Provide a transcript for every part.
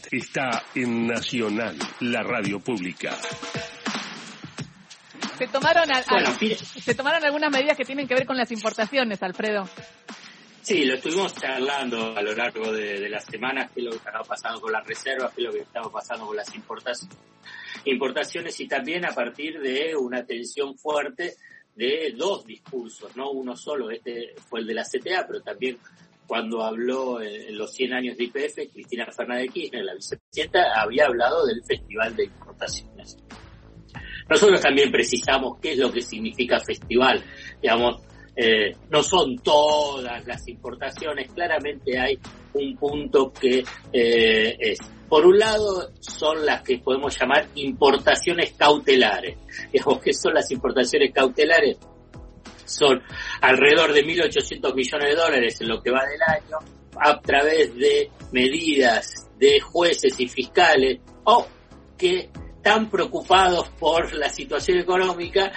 está en Nacional, la radio pública. Se tomaron algunas medidas que tienen que ver con las importaciones, Alfredo. Sí, lo estuvimos charlando a lo largo de las semanas, qué es lo que estaba pasando con las reservas, qué es lo que estaba pasando con las importaciones y también a partir de una tensión fuerte de dos discursos, no uno solo. Este fue el de la CTA, pero también cuando habló en los 100 años de YPF, Cristina Fernández de Kirchner, la vicepresidenta, había hablado del Festival de Importaciones. Nosotros también precisamos qué es lo que significa festival. Digamos, no son todas las importaciones, claramente hay un punto que es, por un lado, son las que podemos llamar importaciones cautelares. Digamos, ¿qué son las importaciones cautelares? Son alrededor de 1.800 millones de dólares en lo que va del año, a través de medidas de jueces y fiscales, o que tan preocupados por la situación económica,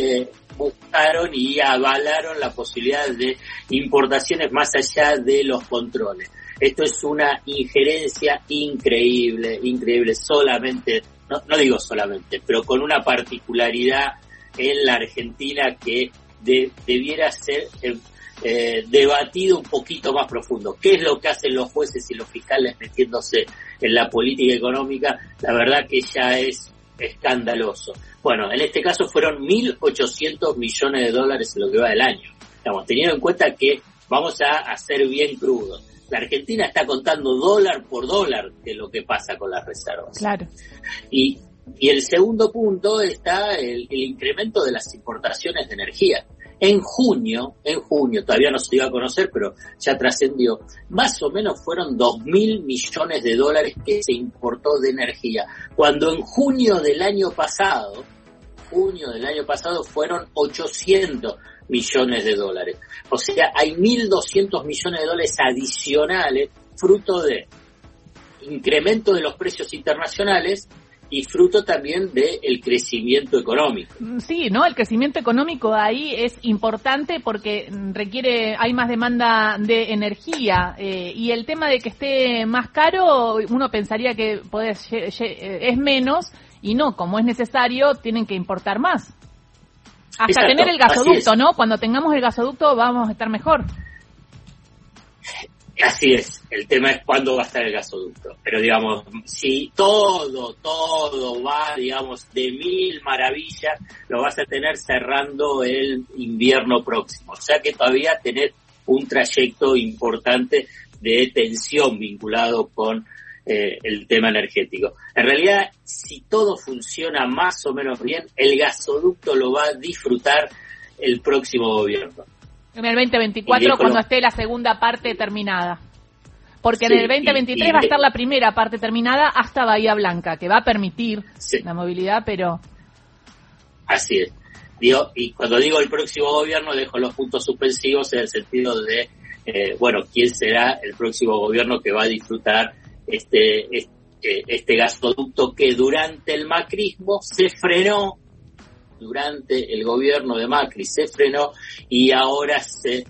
buscaron y avalaron la posibilidad de importaciones más allá de los controles. Esto es una injerencia increíble, solamente, no digo solamente, pero con una particularidad en la Argentina que debiera ser debatido un poquito más profundo. ¿Qué es lo que hacen los jueces y los fiscales metiéndose en la política económica? La verdad que ya es escandaloso. Bueno, en este caso fueron 1.800 millones de dólares en lo que va del año. Estamos teniendo en cuenta que vamos a ser bien crudos. La Argentina está contando dólar por dólar de lo que pasa con las reservas. Claro. Y el segundo punto está el incremento de las importaciones de energía. En junio, todavía no se iba a conocer, pero ya trascendió, más o menos fueron 2.000 millones de dólares que se importó de energía, cuando en junio del año pasado fueron 800 millones de dólares. O sea, hay 1.200 millones de dólares adicionales, fruto de incremento de los precios internacionales y fruto también del crecimiento económico. Sí, ¿no? El crecimiento económico ahí es importante porque hay más demanda de energía, y el tema de que esté más caro, uno pensaría que es menos, y no, como es necesario, tienen que importar más. Hasta Exacto, tener el gasoducto, ¿no? Cuando tengamos el gasoducto vamos a estar mejor. Así es, el tema es cuándo va a estar el gasoducto, pero digamos, si todo va, digamos, de mil maravillas, lo vas a tener cerrando el invierno próximo, o sea que todavía tenés un trayecto importante de tensión vinculado con el tema energético. En realidad, si todo funciona más o menos bien, el gasoducto lo va a disfrutar el próximo gobierno. En el 2024, cuando esté la segunda parte terminada. Porque en el 2023 va a estar la primera parte terminada hasta Bahía Blanca, que va a permitir la movilidad, pero... Así es. Y cuando digo el próximo gobierno, dejo los puntos suspensivos en el sentido de, quién será el próximo gobierno que va a disfrutar este gasoducto que durante el macrismo se frenó. Durante el gobierno de Macri se frenó y ahora se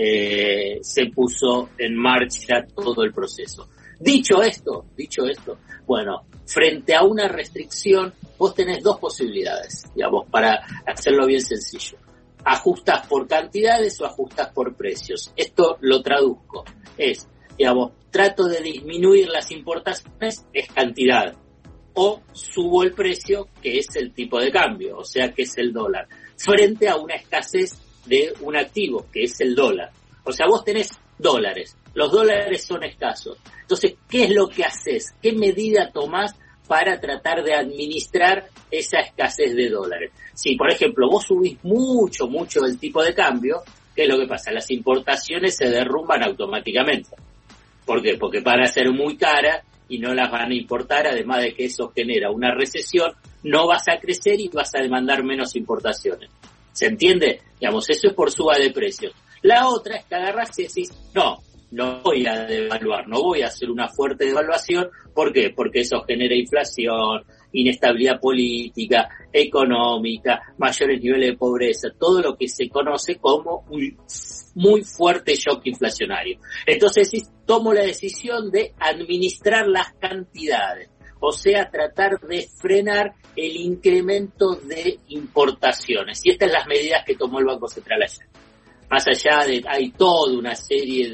puso en marcha todo el proceso. Dicho esto, bueno, frente a una restricción, vos tenés dos posibilidades, digamos, para hacerlo bien sencillo. Ajustás por cantidades o ajustás por precios. Esto lo traduzco. Trato de disminuir las importaciones, es cantidad. O subo el precio, que es el tipo de cambio, o sea, que es el dólar, frente a una escasez de un activo, que es el dólar. O sea, vos tenés dólares, los dólares son escasos. Entonces, ¿qué es lo que haces? ¿Qué medida tomás para tratar de administrar esa escasez de dólares? Si, por ejemplo, vos subís mucho el tipo de cambio, ¿qué es lo que pasa? Las importaciones se derrumban automáticamente. ¿Por qué? Porque van a ser muy caras y no las van a importar, además de que eso genera una recesión, no vas a crecer y vas a demandar menos importaciones. ¿Se entiende? Digamos, eso es por suba de precios. La otra es que agarrás y decís, no, no voy a devaluar, no voy a hacer una fuerte devaluación. ¿Por qué? Porque eso genera inflación, inestabilidad política, económica, mayores niveles de pobreza, todo lo que se conoce como un muy fuerte shock inflacionario. Entonces tomo la decisión de administrar las cantidades, o sea, tratar de frenar el incremento de importaciones. Y estas son las medidas que tomó el Banco Central ayer. Más allá de, hay toda una serie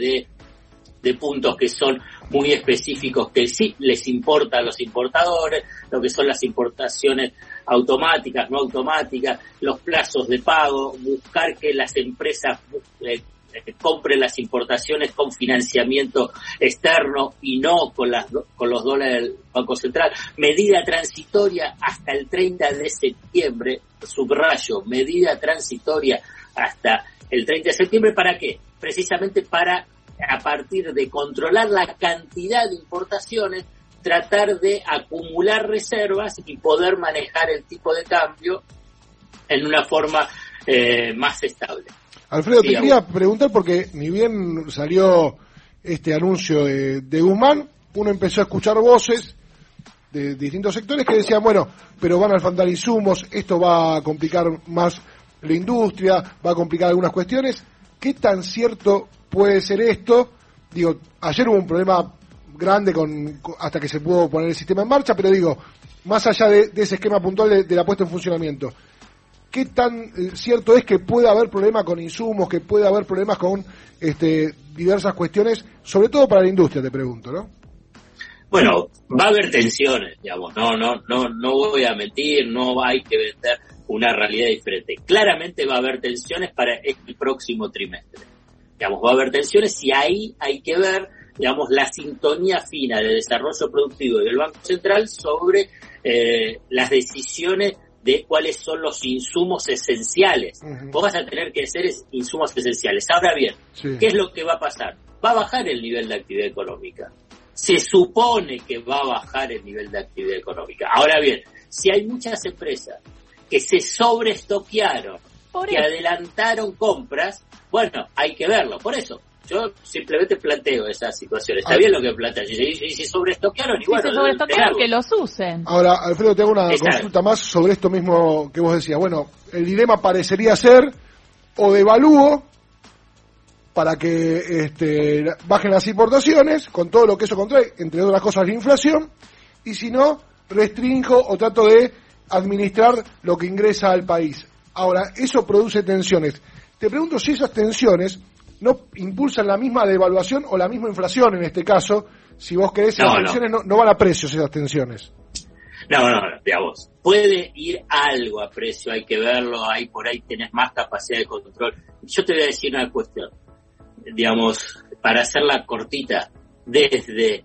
de puntos que son muy específicos que sí les importa a los importadores, lo que son las importaciones automáticas, no automáticas, los plazos de pago, buscar que las empresas compren las importaciones con financiamiento externo y no con los dólares del Banco Central. Medida transitoria hasta el 30 de septiembre, subrayo, medida transitoria hasta el 30 de septiembre, ¿para qué? Precisamente para, a partir de controlar la cantidad de importaciones, tratar de acumular reservas y poder manejar el tipo de cambio en una forma más estable. Alfredo, te quería preguntar porque ni bien salió este anuncio de Guzmán, uno empezó a escuchar voces de distintos sectores que decían, bueno, pero van a faltar insumos, esto va a complicar más la industria, va a complicar algunas cuestiones. ¿Qué tan cierto puede ser esto? Digo, ayer hubo un problema grande hasta que se pudo poner el sistema en marcha, pero digo, más allá de ese esquema puntual de la puesta en funcionamiento, ¿qué tan cierto es que puede haber problemas con insumos, que puede haber problemas con diversas cuestiones, sobre todo para la industria, te pregunto, ¿no? Bueno, va a haber tensiones, digamos, no voy a mentir, no hay que vender una realidad diferente. Claramente va a haber tensiones para el próximo trimestre. Digamos, va a haber tensiones y ahí hay que ver, digamos, la sintonía fina de desarrollo productivo del Banco Central sobre las decisiones de cuáles son los insumos esenciales. Uh-huh. Vos vas a tener que hacer insumos esenciales. Ahora bien, sí. ¿Qué es lo que va a pasar? Va a bajar el nivel de actividad económica. Se supone que va a bajar el nivel de actividad económica. Ahora bien, si hay muchas empresas que se sobreestoquearon, que adelantaron compras, bueno, hay que verlo. Por eso, yo simplemente planteo esa situación. Está bien lo que plantean. Si se sobreestoquearon, y bueno, se sobreestoquearon, que los usen. Ahora, Alfredo, te hago una consulta más sobre esto mismo que vos decías. Bueno, el dilema parecería ser o devalúo para que bajen las importaciones, con todo lo que eso contrae, entre otras cosas la inflación, y si no, restringo o trato de administrar lo que ingresa al país. Ahora, eso produce tensiones. Te pregunto si esas tensiones no impulsan la misma devaluación o la misma inflación en este caso, si vos querés, las tensiones no van a precios esas tensiones. No, digamos, puede ir algo a precio, hay que verlo, ahí por ahí tenés más capacidad de control. Yo te voy a decir una cuestión, digamos, para hacerla cortita, desde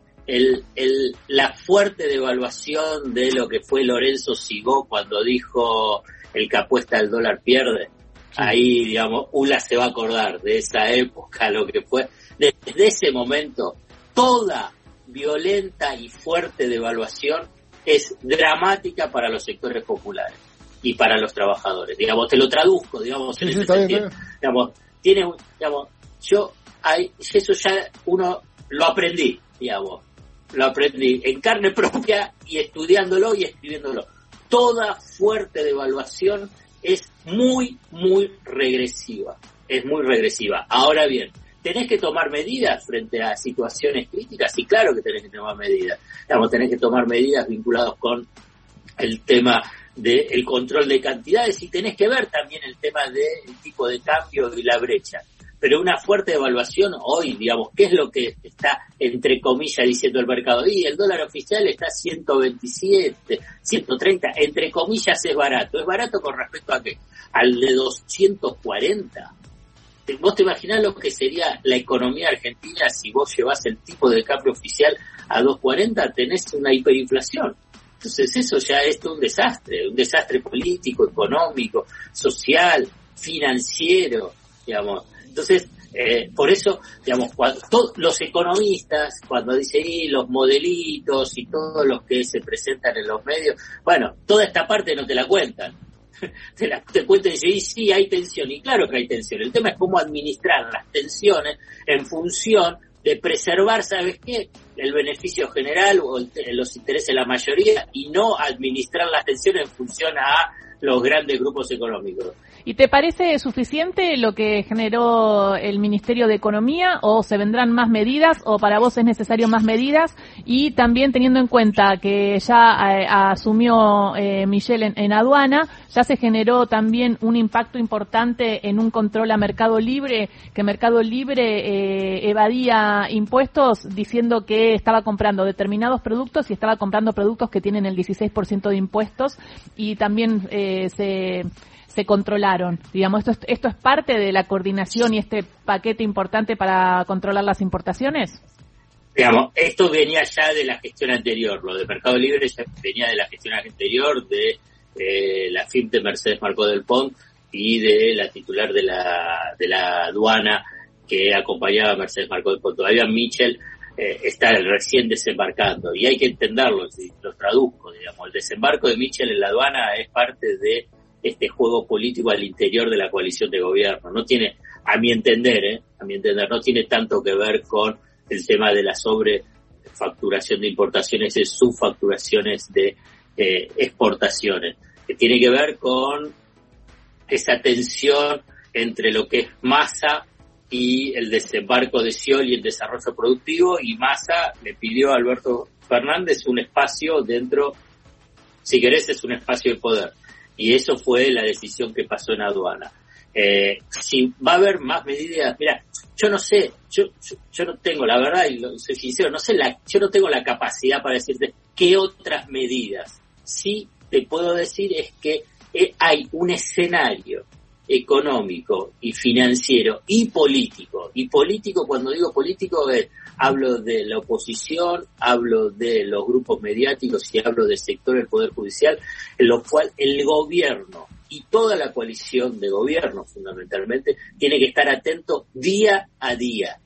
la fuerte devaluación de lo que fue Lorenzo Sigó cuando dijo el que apuesta al dólar pierde. Sí. Ahí, digamos, ULA se va a acordar de esa época, lo que fue. Desde ese momento, toda violenta y fuerte devaluación es dramática para los sectores populares y para los trabajadores. Digamos, te lo traduzco, digamos, en ese sentido. Digamos, eso ya uno lo aprendí, digamos. Lo aprendí en carne propia y estudiándolo y escribiéndolo. Toda fuerte devaluación es muy, muy regresiva. Es muy regresiva. Ahora bien, ¿tenés que tomar medidas frente a situaciones críticas? Sí, claro que tenés que tomar medidas. Digamos, tenés que tomar medidas vinculadas con el tema del control de cantidades y tenés que ver también el tema del tipo de cambio y la brecha. Pero una fuerte devaluación hoy, digamos, ¿qué es lo que está, entre comillas, diciendo el mercado? Y el dólar oficial está 127, 130, entre comillas es barato. ¿Es barato con respecto a qué? Al de 240. ¿Vos te imaginás lo que sería la economía argentina si vos llevás el tipo de cambio oficial a 240? Tenés una hiperinflación. Entonces eso ya es un desastre político, económico, social, financiero, digamos. Entonces, por eso, digamos, los economistas, cuando dicen los modelitos y todos los que se presentan en los medios, bueno, toda esta parte no te la cuentan. Te cuentan y dicen, sí, hay tensión. Y claro que hay tensión. El tema es cómo administrar las tensiones en función de preservar, ¿sabes qué? El beneficio general o los intereses de la mayoría y no administrar la atención en función a los grandes grupos económicos. ¿Y te parece suficiente lo que generó el Ministerio de Economía o se vendrán más medidas o para vos es necesario más medidas? Y también teniendo en cuenta que ya asumió Michel en aduana, ya se generó también un impacto importante en un control a Mercado Libre, que Mercado Libre evadía impuestos diciendo que estaba comprando determinados productos y estaba comprando productos que tienen el 16% de impuestos y también se controlaron. Digamos, esto es parte de la coordinación y este paquete importante para controlar las importaciones. Digamos, esto venía ya de la gestión anterior, lo de Mercado Libre ya venía de la gestión anterior de la FIP de Mercedes Marcó del Pont y de la titular de la aduana que acompañaba a Mercedes Marcó del Pont. Todavía Michel está recién desembarcando y hay que entenderlo, si lo traduzco, digamos, el desembarco de Michel en la aduana es parte de este juego político al interior de la coalición de gobierno. No tiene, a mi entender, no tiene tanto que ver con el tema de la sobrefacturación de importaciones y subfacturaciones de exportaciones, que tiene que ver con esa tensión entre lo que es Massa y el desembarco de Sciol y el desarrollo productivo, y Massa le pidió a Alberto Fernández un espacio dentro, si querés, es un espacio de poder. Y eso fue la decisión que pasó en aduana. Si va a haber más medidas, mira, yo no sé, yo no tengo, la verdad, y soy sincero, yo no tengo la capacidad para decirte qué otras medidas. Sí te puedo decir es que hay un escenario económico y financiero y político. Y político, cuando digo político, hablo de la oposición, hablo de los grupos mediáticos y hablo del sector del Poder Judicial, en lo cual el gobierno y toda la coalición de gobierno, fundamentalmente, tiene que estar atento día a día.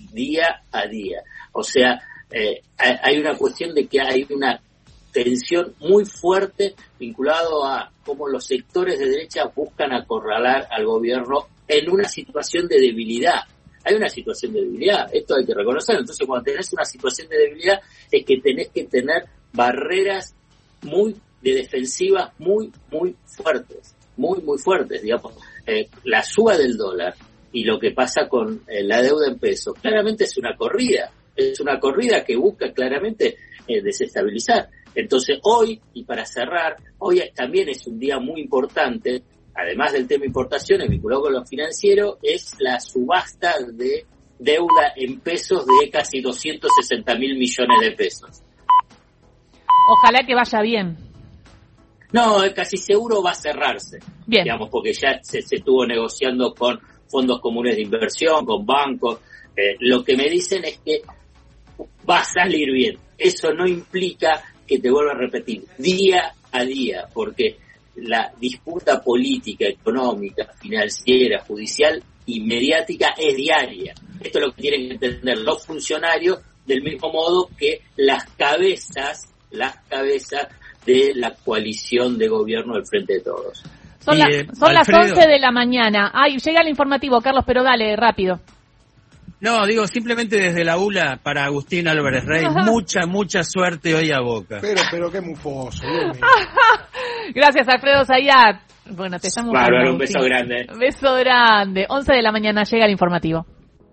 O sea, hay una cuestión de que hay una tensión muy fuerte vinculado a cómo los sectores de derecha buscan acorralar al gobierno en una situación de debilidad. Hay una situación de debilidad, esto hay que reconocerlo. Entonces, cuando tenés una situación de debilidad, es que tenés que tener barreras de defensivas muy fuertes, muy fuertes, digamos. La suba del dólar y lo que pasa con la deuda en pesos, claramente es una corrida que busca claramente desestabilizar. Entonces hoy, y para cerrar, hoy también es un día muy importante, además del tema importaciones vinculado con lo financiero, es la subasta de deuda en pesos de casi 260.000 millones de pesos. Ojalá que vaya bien. No, casi seguro va a cerrarse. Bien. Digamos, porque ya se estuvo negociando con fondos comunes de inversión, con bancos. Lo que me dicen es que va a salir bien. Eso no implica que, te vuelvo a repetir, día a día, porque la disputa política, económica, financiera, judicial y mediática es diaria. Esto es lo que tienen que entender los funcionarios, del mismo modo que las cabezas de la coalición de gobierno del Frente de Todos. Son las 11 de la mañana. Ay, llega el informativo, Carlos, pero dale, rápido. No, digo, simplemente desde la ULA para Agustín Álvarez Rey, mucha suerte hoy a Boca. Pero qué mufoso. Gracias, Alfredo Zayat. Bueno, te estamos... Bárbaro, un beso grande. Beso grande. 11 de la mañana llega el informativo.